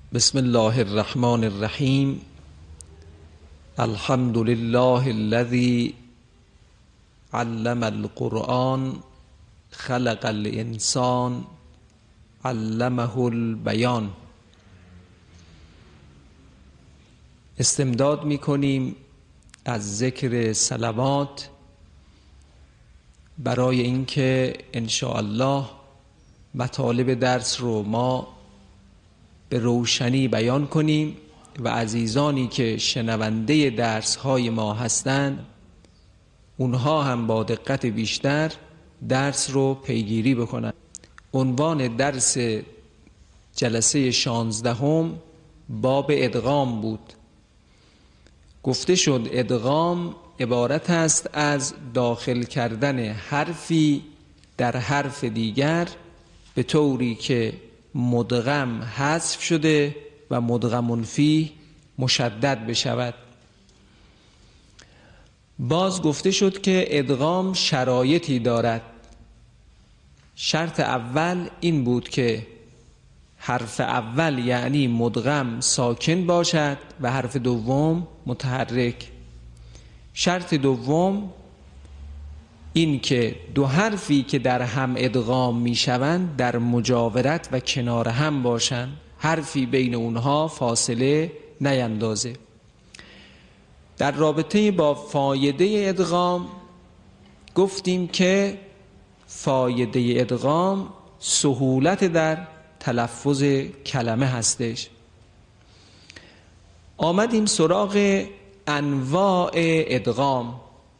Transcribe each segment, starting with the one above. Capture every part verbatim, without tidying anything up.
بسم الله الرحمن الرحیم. الحمد لله الذي علم القرآن خلق الانسان علمه البیان. استمداد می کنیم از ذکر صلوات برای اینکه ان شاء الله مطالب درس رو ما به روشنی بیان کنیم و عزیزانی که شنونده درس های ما هستند اونها هم با دقت بیشتر درس رو پیگیری بکنند. عنوان درس جلسه شانزدهم باب ادغام بود. گفته شد ادغام عبارت است از داخل کردن حرفی در حرف دیگر به طوری که مدغم حذف شده و مدغم فیه مشدد بشود. باز گفته شد که ادغام شرایطی دارد. شرط اول این بود که حرف اول یعنی مدغم ساکن باشد و حرف دوم متحرک. شرط دوم این که دو حرفی که در هم ادغام می شوند در مجاورت و کنار هم باشند، حرفی بین اونها فاصله نیندازه. در رابطه با فایده ادغام گفتیم که فایده ادغام سهولت در تلفظ کلمه هستش. آمدیم سراغ انواع ادغام.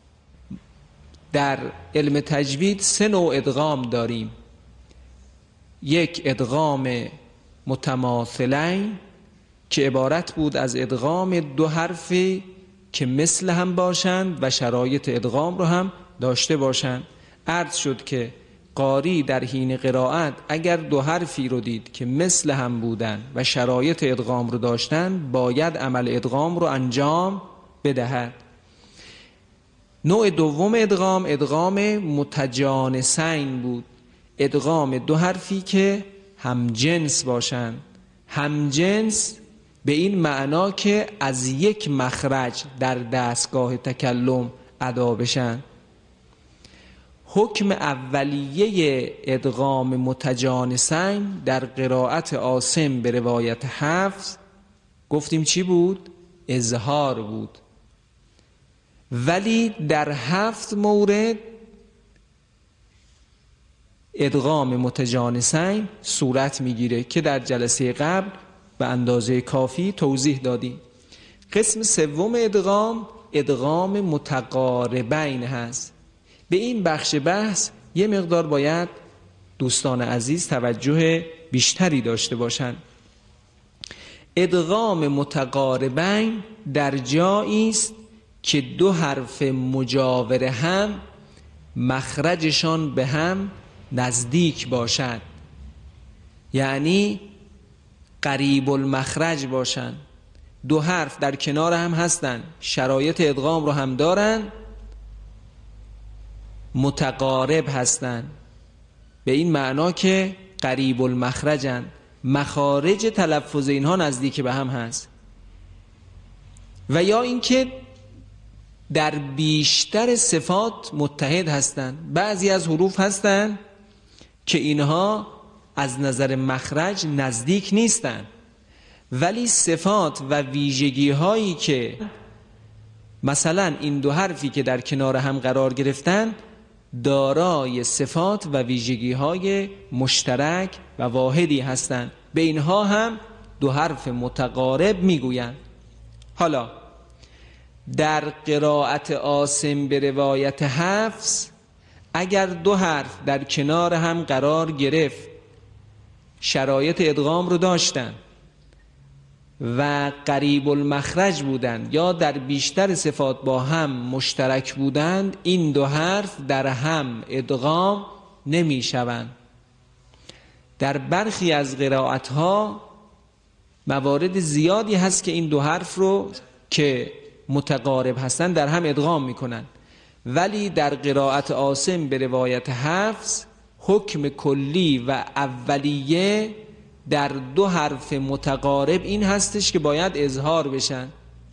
در علم تجوید سه نوع ادغام داریم. یک ادغام متماثلین که عبارت بود از ادغام دو حرفی که مثل هم باشند و شرایط ادغام رو هم داشته باشند. عرض شد که قاری در حین قرائت اگر دو حرفی رو دید که مثل هم بودن و شرایط ادغام رو داشتن باید عمل ادغام رو انجام بدهد. نوع دوم ادغام ادغام متجانسین بود. ادغام دو حرفی که هم جنس باشند. هم جنس به این معنا که از یک مخرج در دستگاه تکلم ادا بشن. حکم اولیه ادغام متجانسین در قرائت عاصم به روایت حفص گفتیم چی بود؟ اظهار بود. ولی در هفت مورد ادغام متجانسین صورت میگیره که در جلسه قبل به اندازه کافی توضیح دادیم. قسم سوم ادغام ادغام متقاربین هست. به این بخش بحث یه مقدار باید دوستان عزیز توجه بیشتری داشته باشند. ادغام متقاربین در جایی است که دو حرف مجاور هم مخرجشان به هم نزدیک باشد، یعنی قریب المخرج باشند. دو حرف در کنار هم هستند، شرایط ادغام رو هم دارن، متقارب هستند به این معنا که قریب المخرجن، مخارج تلفظ اینها نزدیک به هم هست. و یا اینکه در بیشتر صفات متحد هستند. بعضی از حروف هستند که اینها از نظر مخرج نزدیک نیستند، ولی صفات و ویژگی هایی که مثلا این دو حرفی که در کنار هم قرار گرفتن دارای صفات و ویژگی های مشترک و واحدی هستند، به اینها هم دو حرف متقارب میگویند. حالا در قرائت عاصم به روایت حفص اگر دو حرف در کنار هم قرار گرفت، شرایط ادغام رو داشتن و قریب المخرج بودند یا در بیشتر صفات با هم مشترک بودند، این دو حرف در هم ادغام نمی شوند. در برخی از قرائت ها موارد زیادی هست که این دو حرف رو که متقارب هستند در هم ادغام میکنن، ولی در قرائت عاصم به روایت حفص حکم کلی و اولیه در دو حرف متقارب این هستش که باید اظهار بشن.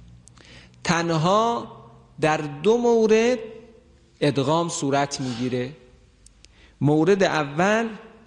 تنها در دو مورد ادغام صورت میگیره. مورد اول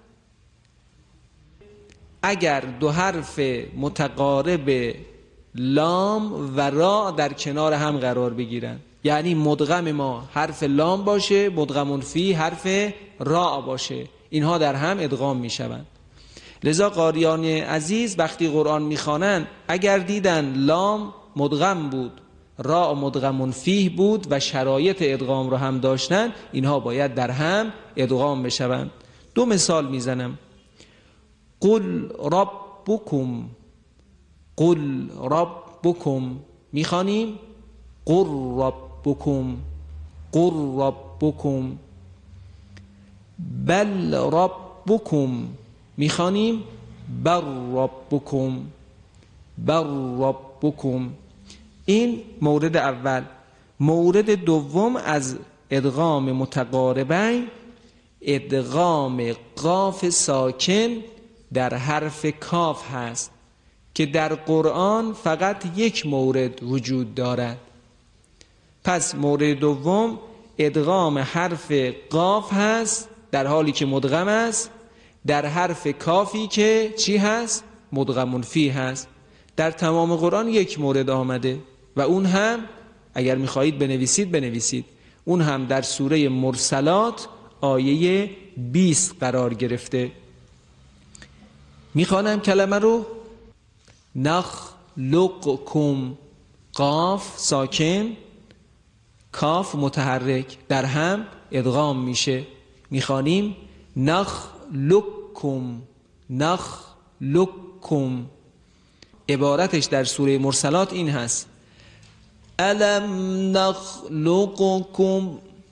اگر دو حرف متقارب لام و را در کنار هم قرار بگیرن، یعنی مدغم ما حرف لام باشه، مدغمون فی حرف را باشه، اینها در هم ادغام میشوند. لذا قاریان عزیز وقتی قرآن میخوانن اگر دیدن لام مدغم بود، را مدغمون فیه بود و شرایط ادغام رو هم داشتن، اینها باید در هم ادغام بشوند. دو مثال میزنم. قل ربکم، قل ربکم میخوانیم قل ربکم، قل ربکم. بل ربکم میخوانیم بر ربکم، بر ربکم. این مورد اول. مورد دوم از ادغام متقاربین، ادغام قاف ساکن در حرف کاف هست که در قرآن فقط یک مورد وجود دارد. پس مورد دوم ادغام حرف قاف هست در حالی که مدغم است در حرف کافی که چی هست؟ مدغمون فی هست. در تمام قرآن یک مورد آمده و اون هم اگر میخواهید بنویسید بنویسید، اون هم در سوره مرسلات آیه بیست قرار گرفته. میخوانم کلمه رو. نخلقکم، قاف ساکن، کاف متحرک، در هم ادغام میشه. میخوانیم نخلقکم، نخلقکم. عبارتش در سوره مرسلات این هست: الم نخلقکم،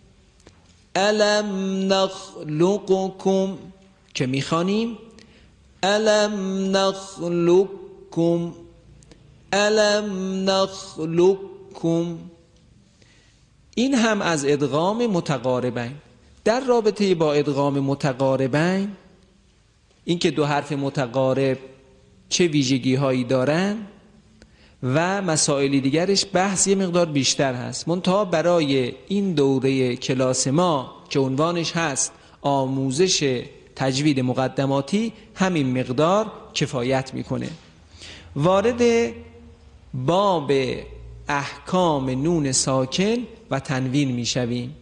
الم نخلقکم، که میخوانیم الم نخلقکم، الم نخلقکم. این هم از ادغام متقاربین. در رابطه با ادغام متقاربین، این که دو حرف متقارب چه ویژگی هایی دارن و مسائل دیگرش بحث یه مقدار بیشتر هست. منتها برای این دوره کلاس ما که عنوانش هست آموزش تجوید مقدماتی، همین مقدار کفایت میکنه. وارد باب احکام نون ساکن و تنوین میشویم.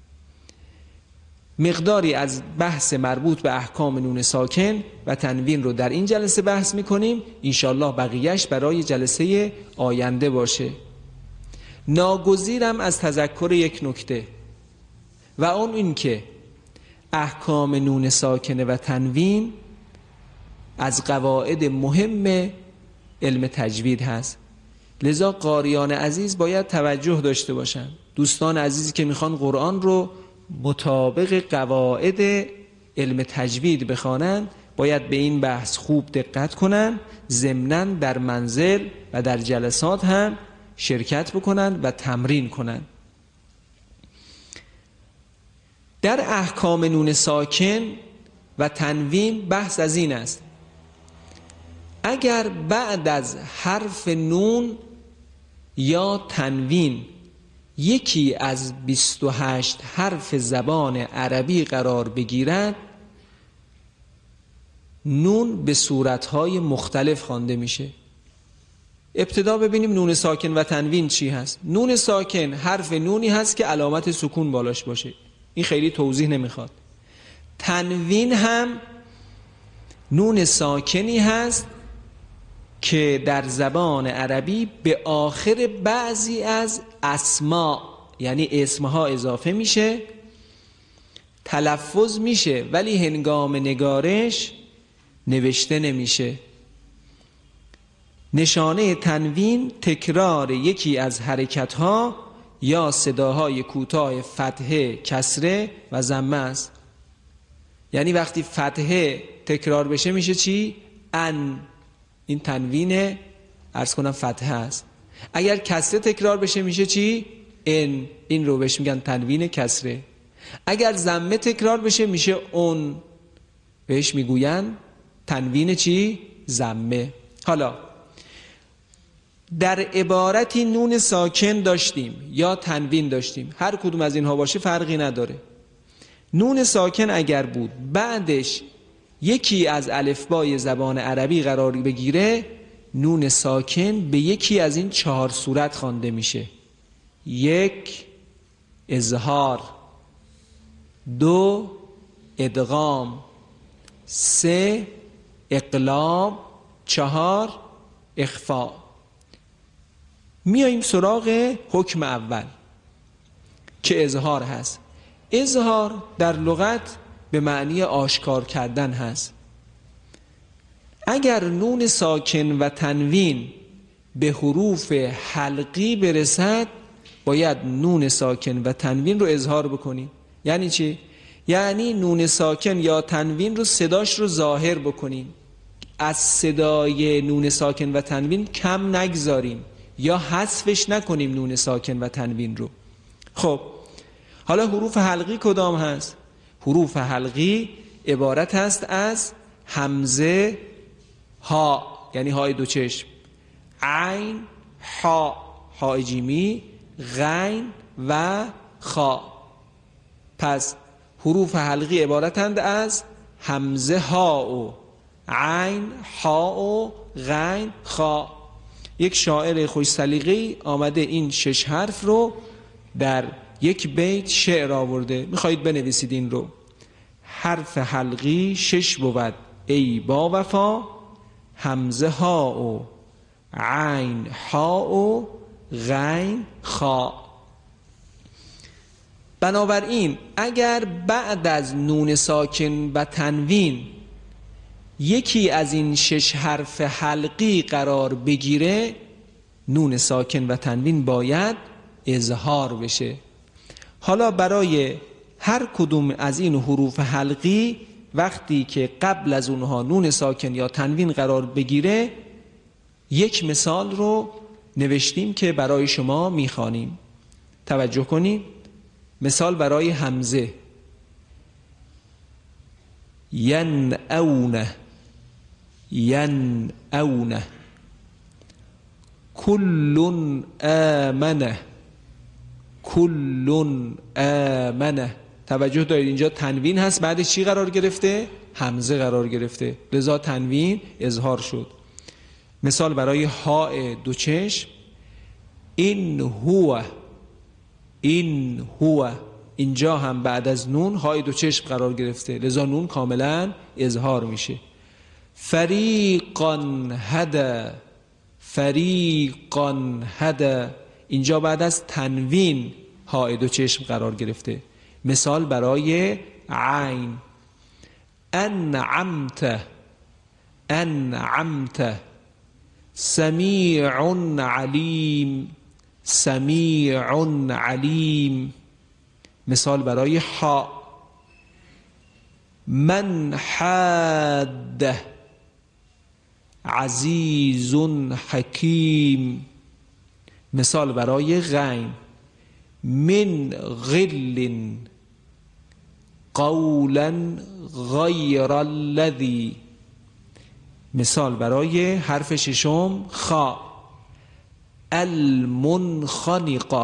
مقداری از بحث مربوط به احکام نون ساکن و تنوین رو در این جلسه بحث میکنیم. انشالله بقیهش برای جلسه آینده باشه. ناگزیرم از تذکر یک نکته و اون این که احکام نون ساکنه و تنوین از قواعد مهم علم تجوید هست. لذا قاریان عزیز باید توجه داشته باشن. دوستان عزیزی که میخوان قرآن رو مطابق قواعد علم تجوید بخوانن باید به این بحث خوب دقت کنن، ضمناً در منزل و در جلسات هم شرکت بکنن و تمرین کنن. در احکام نون ساکن و تنوین بحث از این است: اگر بعد از حرف نون یا تنوین یکی از بیست و هشت حرف زبان عربی قرار بگیرد، نون به صورتهای مختلف خوانده میشه. ابتدا ببینیم نون ساکن و تنوین چی هست. نون ساکن حرف نونی هست که علامت سکون بالاش باشه، این خیلی توضیح نمیخواد. تنوین هم نون ساکنی هست که در زبان عربی به آخر بعضی از اسما، یعنی اسمها اضافه میشه، تلفظ میشه ولی هنگام نگارش نوشته نمیشه. نشانه تنوین تکرار یکی از حرکتها یا صداهای کوتاه فتحه، کسره و ضمه است. یعنی وقتی فتحه تکرار بشه میشه چی؟ ان. این تنوین عرض کنم فتحه است. اگر کسره تکرار بشه میشه چی؟ ان. این رو بهش میگن تنوین کسره. اگر ضمه تکرار بشه میشه اون، بهش میگوین تنوین چی؟ ضمه. حالا در عبارتی نون ساکن داشتیم یا تنوین داشتیم، هر کدوم از اینها باشه فرقی نداره. نون ساکن اگر بود بعدش یکی از الفبای زبان عربی قرار بگیره، نون ساکن به یکی از این چهار صورت خوانده میشه. یک، اظهار. دو، ادغام. سه، اقلاب. چهار، اخفا. میاییم سراغ حکم اول که اظهار هست. اظهار در لغت به معنی آشکار کردن هست. اگر نون ساکن و تنوین به حروف حلقی برسد، باید نون ساکن و تنوین رو اظهار بکنیم. یعنی چی؟ یعنی نون ساکن یا تنوین رو صداش رو ظاهر بکنیم، از صدای نون ساکن و تنوین کم نگذاریم یا حذفش نکنیم نون ساکن و تنوین رو. خب حالا حروف حلقی کدام هست؟ حروف حلقی عبارت هست از همزه، ها یعنی های دو چشم، عین، ها های جیمی، غین و خا. پس حروف حلقی عبارتند از همزه ها و عین، ها و غین، خا. یک شاعر خوش سلیقه‌ای آمده این شش حرف رو در یک بیت شعر آورده، میخواهید بنویسید این رو. حرف حلقی شش بود ای با وفا، همزه ها و عین، ها و غین، خا. بنابراین اگر بعد از نون ساکن و تنوین یکی از این شش حرف حلقی قرار بگیره، نون ساکن و تنوین باید اظهار بشه. حالا برای هر کدوم از این حروف حلقی وقتی که قبل از اونها نون ساکن یا تنوین قرار بگیره، یک مثال رو نوشتیم که برای شما میخوانیم. توجه کنید. مثال برای همزه: ینعونه، ینعونه. کل آمنه، کل آمنه. توجه دارید اینجا تنوین هست، بعدش چی قرار گرفته؟ همزه قرار گرفته، لذا تنوین اظهار شد. مثال برای ها دو چشم: این هو، این هو. اینجا هم بعد از نون های دو چشم قرار گرفته، لذا نون کاملا اظهار میشه. فریقا هدا، فریقا هدا. اینجا بعد از تنوین های دو چشم قرار گرفته. مثال برای عین: انعمت، انعمت. سمیع علیم، سمیع علیم. مثال برای ها: من حاد، عزیز حکیم. مثال برای غین: من غل، قولا غیر الذی. مثال برای حرف ششم خا: المنخنقه،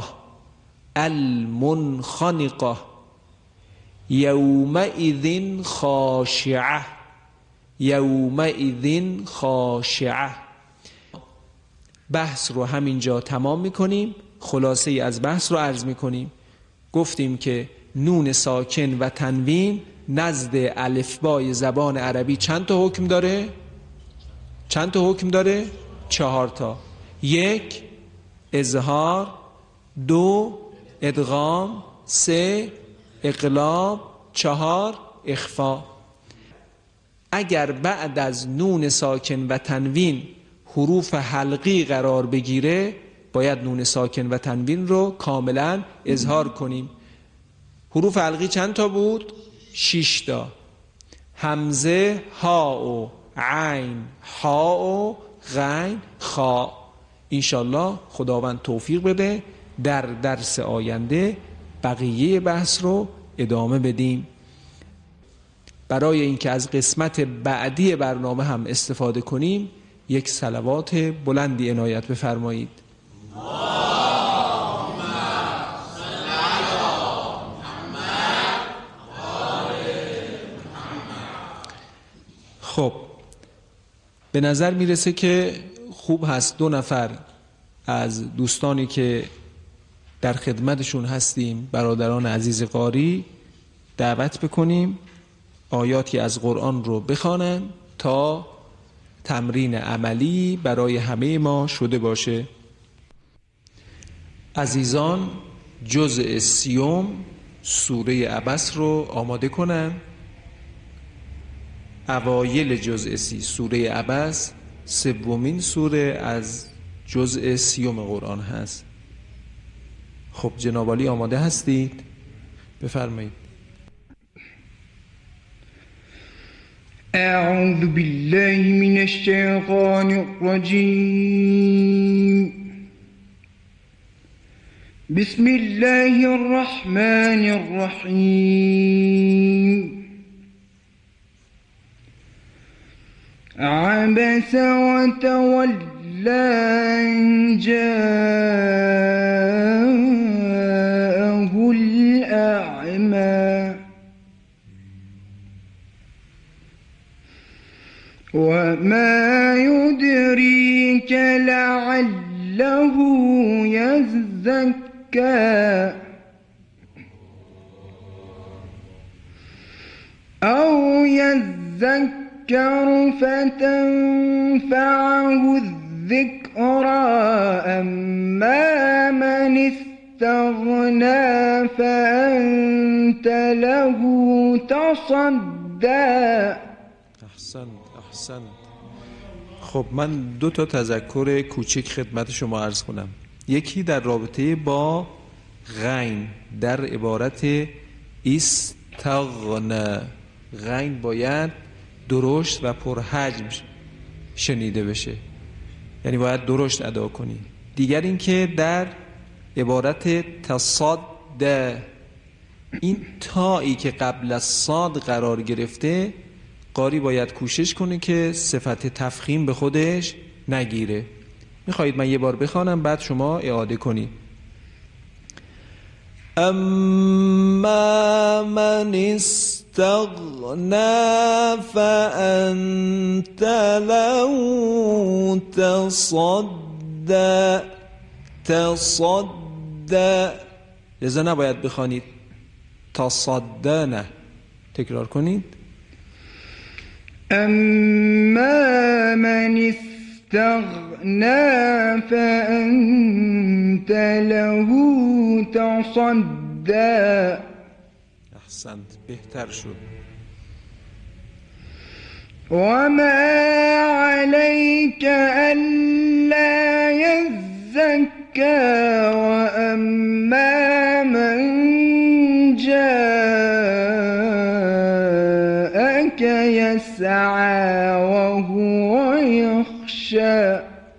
المنخنقه. یومئذ خاشعه، یومئذ خاشعه. بحث رو همینجا تمام میکنیم. خلاصه ای از بحث رو عرض میکنیم. گفتیم که نون ساکن و تنوین نزد الفبای زبان عربی چند تا حکم داره؟ چند تا حکم داره؟ چهار تا. یک، اظهار. دو، ادغام. سه، اقلاب. چهار، اخفا. اگر بعد از نون ساکن و تنوین حروف حلقی قرار بگیره، باید نون ساکن و تنوین رو کاملا اظهار کنیم. حروف حلقی چند تا بود؟ شش تا. همزه، ها و عین، ها و غین، خا. انشالله خداوند توفیق بده در درس آینده بقیه بحث رو ادامه بدیم. برای اینکه از قسمت بعدی برنامه هم استفاده کنیم یک صلوات بلندی عنایت بفرمایید. خب به نظر میرسه که خوب هست دو نفر از دوستانی که در خدمتشون هستیم، برادران عزیز قاری، دعوت بکنیم آیاتی از قرآن رو بخوانن تا تمرین عملی برای همه ما شده باشه. عزیزان جزء سیوم سوره عبس رو آماده کنن. اوایل جزء سی سوره عبس سومین سوره از جزء سیوم قرآن هست. خب جناب عالی آماده هستید؟ بفرمایید. اعوذ بالله من الشیطان الرجیم بسم الله الرحمن الرحیم عبس وتولى أن جاءه الأعمى وما يدريك لعله يزكى أو يذكر فتنفعه الذكرى أما من استغنى فأنت له تصدى. احسنت احسنت. خب من دو تا تذکر کوچک خدمت شما عرض کنم. یکی در رابطه با غین در عبارت استغنى، غین باید درشت و پرحجم شنیده بشه، یعنی باید درشت ادا کنی. دیگر این که در عبارت تصد، این تایی که قبل از صاد قرار گرفته قاری باید کوشش کنه که صفت تفخیم به خودش نگیره. میخواهید من یه بار بخوانم بعد شما اعاده کنید. اما من استغنى فأنت له تصدى. تصدى لذا نباید بخوانید تصدى، نه، تکرار کنید. اما من استغنى فأنت له تصدى. احسنت، بهتر شد. وما عليك ألا يزكى وأما من جاءك يسعى وهو يخشى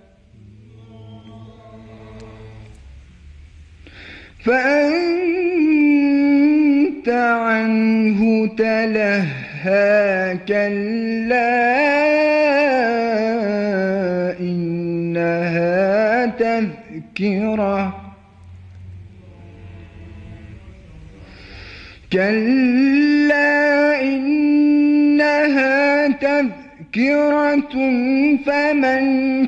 فأنت عنه تلهى كلا إنها تذكرة كلا إنها تذكرة فمن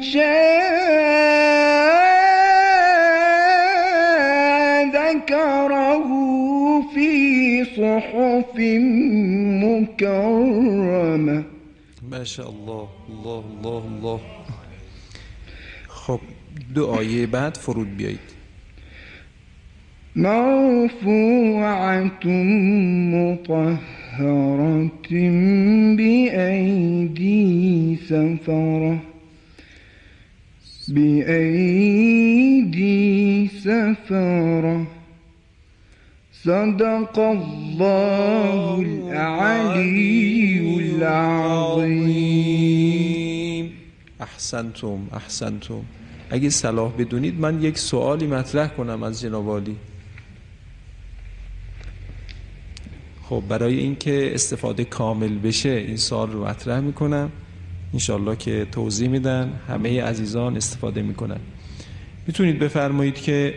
شاء ذكره في صحف مكرمة. ما شاء الله. الله الله الله. خب دو آیه بعد فرود بیایید. مرفوعة مطهرة بأيدي سفرة بأيدي سفرة صدق الله العلي العظيم. احسنتم احسنتم. اگه صلاح بدونید من یک سوالی مطرح کنم از جناب عالی. خب برای اینکه استفاده کامل بشه این سوال رو مطرح میکنم، انشالله که توضیح میدن، همه عزیزان استفاده میکنن. میتونید بفرمایید که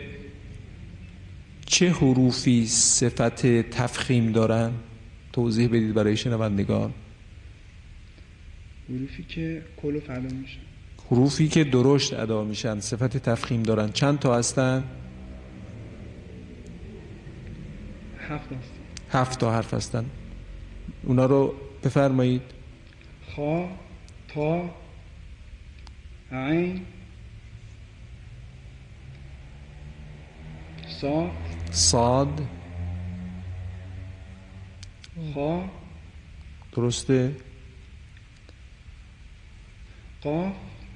چه حروفی صفت تفخیم دارن؟ توضیح بدید برای شنوندگان. حروفی که کلوف ادا میشن. حروفی که درشت ادا میشن صفت تفخیم دارن. چند تا هستن؟ هفت هستن. هفت تا حرف هستن. اونا رو بفرمایید. خا، تا، عین، صاد، صاد، خا، درسته؟ قاف،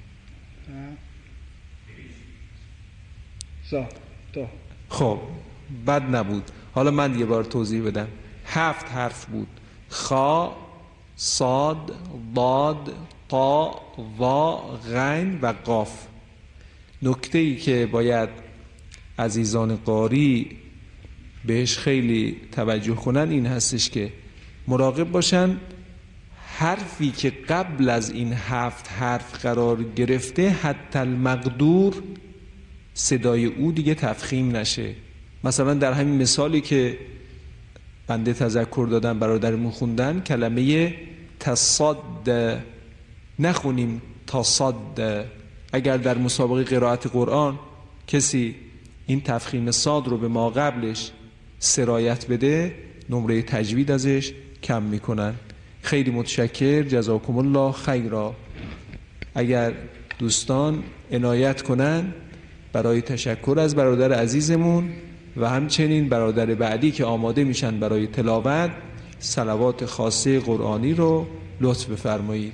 زا، تا. خب بد نبود. حالا من یه بار توضیح بدم. هفت حرف بود: خا، صاد، ضاد، طا، ظا، غین و قاف. نکته ای که باید عزیزان قاری بهش خیلی توجه کنن این هستش که مراقب باشن حرفی که قبل از این هفت حرف قرار گرفته حتی المقدور صدای او دیگه تفخیم نشه. مثلا در همین مثالی که بنده تذکر دادم برادرمون خوندن، کلمه تصد نخونیم تصد. اگر در مسابقه قرائت قرآن کسی این تفخیم صاد رو به ما قبلش سرایت بده، نمره تجوید ازش کم میکنن. خیلی متشکر، جزاکم الله خیرا. اگر دوستان عنایت کنن برای تشکر از برادر عزیزمون و همچنین برادر بعدی که آماده میشن برای تلاوت، صلوات خاصه قرآنی رو لطف بفرمایید.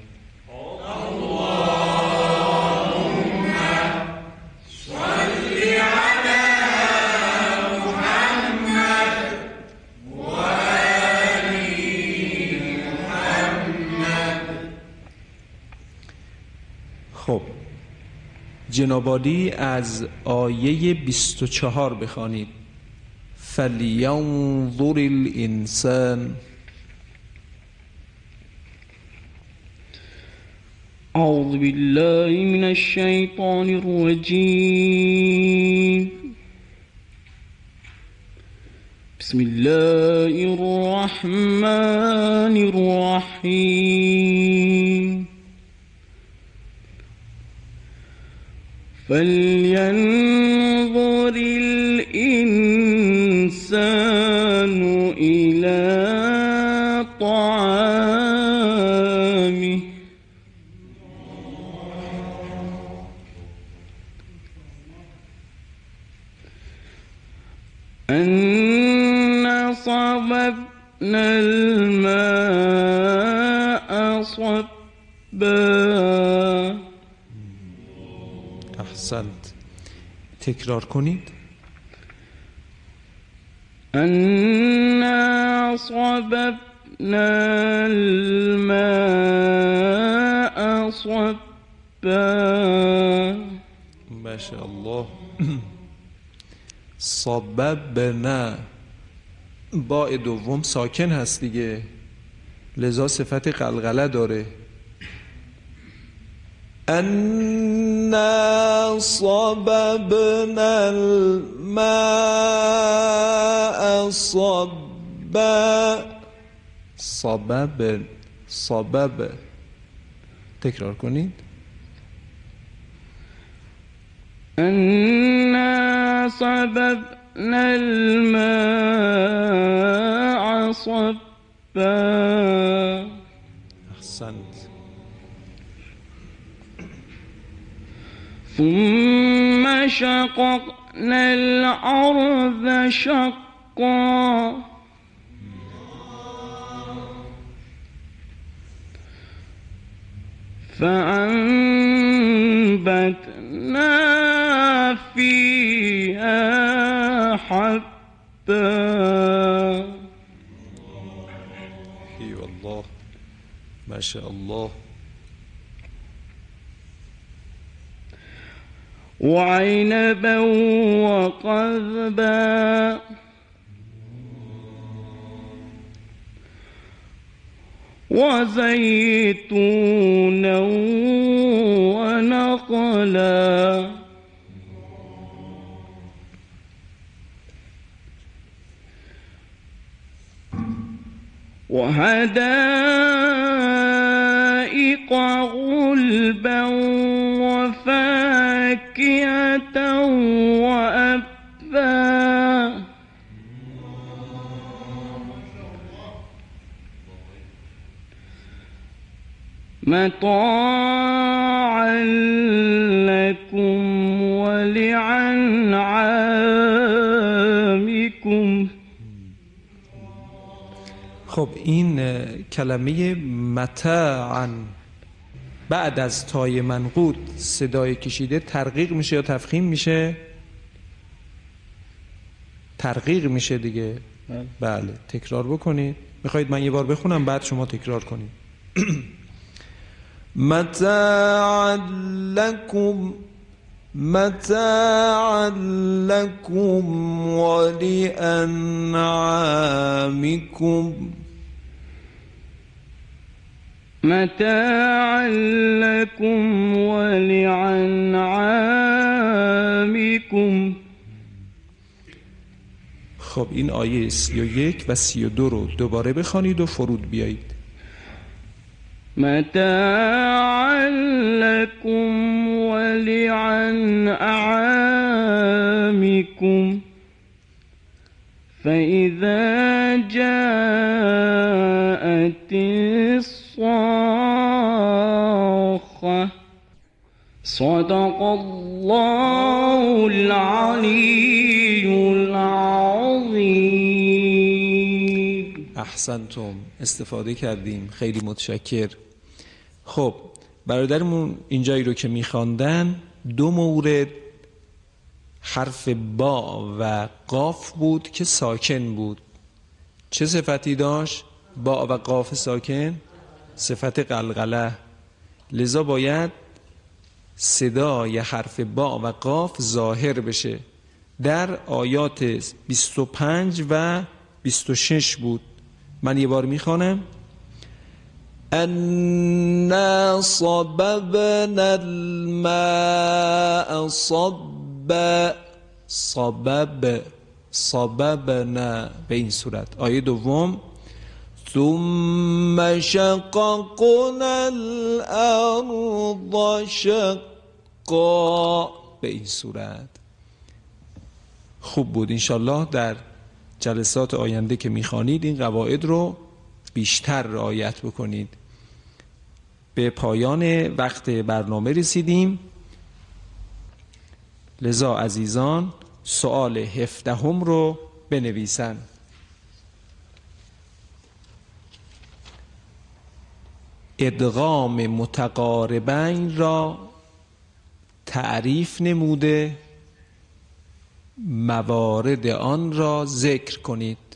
خب جناب عالی از آیه بیست و چهار بخوانید. فلینظر الانسان. اعوذ بالله من الشیطان الرجیم. بسم الله الرحمن الرحیم. فلینظر الانسان إلى طعامه أنا صببنا الماء صبا. احسنت. تکرار کنید. أنا صببنا الماء صبا. ما شاء الله. صببنا با دوم ساکن هست دیگه، لذا صفت قلقله داره. انا صببنا الماء صبا. صبب صبب. تکرار کنید. أنا صببنا الماء صبا. احسنت. ثم شققنا الأرض شقا. فأنبتنا فيها حبا. اي والله ما شاء الله. وعنبا وقضبا. وزيتونا ونخلا وحدائق غلبا وفاكهة وأبا متاعا لكم ولأنعامكم. خب این کلمه متاعا بعد از تای منقوط صدای کشیده ترقیق میشه یا تفخیم میشه؟ ترقیق میشه دیگه. بله تکرار بکنید. میخواید من یه بار بخونم بعد شما تکرار کنید. متاعا لکم متاعا لکم ولأنعامکم متاعا لكم ولأنعامكم. خب این آیه سی و یک و سی و دو رو دوباره بخوانید و فرود بیایید. متاعا لكم ولأنعامكم فإذا جاءت الصاخة صدق الله العلي العظيم. احسنتم، استفاده کردیم، خیلی متشکر. خب برادرمون اینجایی رو که میخواندن دو مورد حرف با و قاف بود که ساکن بود. چه صفتی داشت؟ با و قاف ساکن صفت قلقله، لذا باید صدای حرف با و قاف ظاهر بشه. در آیات بیست و پنج و بیست و شش بود. من یه بار میخوانم. انا صببنا الماء صبا صبب صببنا به این صورت. آیه دوم ثم شققنا الارض شقا به این صورت. خوب بود. انشالله در جلسات آینده که میخوانید این قواعد رو بیشتر رعایت بکنید. به پایان وقت برنامه رسیدیم، لذا عزیزان سؤال هفدهم رو بنویسن. ادغام متقاربین را تعریف نموده، موارد آن را ذکر کنید.